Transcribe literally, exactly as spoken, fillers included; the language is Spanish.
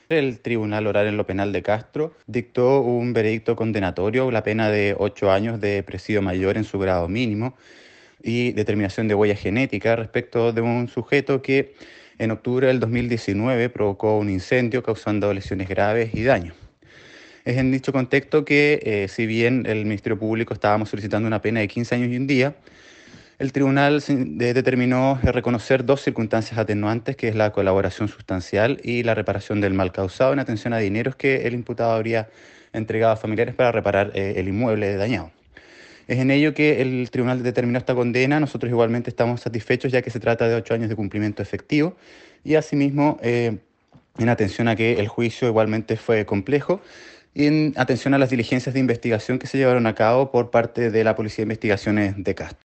El Tribunal Oral en lo Penal de Castro dictó un veredicto condenatorio, la pena de ocho años de presidio mayor en su grado mínimo y determinación de huella genética respecto de un sujeto que en octubre del dos mil diecinueve provocó un incendio causando lesiones graves y daños. Es en dicho contexto que, eh, si bien el Ministerio Público estábamos solicitando una pena de quince años y un día, el tribunal determinó reconocer dos circunstancias atenuantes, que es la colaboración sustancial y la reparación del mal causado en atención a dineros que el imputado habría entregado a familiares para reparar eh, el inmueble dañado. Es en ello que el tribunal determinó esta condena. Nosotros igualmente estamos satisfechos, ya que se trata de ocho años de cumplimiento efectivo y asimismo eh, en atención a que el juicio igualmente fue complejo y en atención a las diligencias de investigación que se llevaron a cabo por parte de la Policía de Investigaciones de Castro.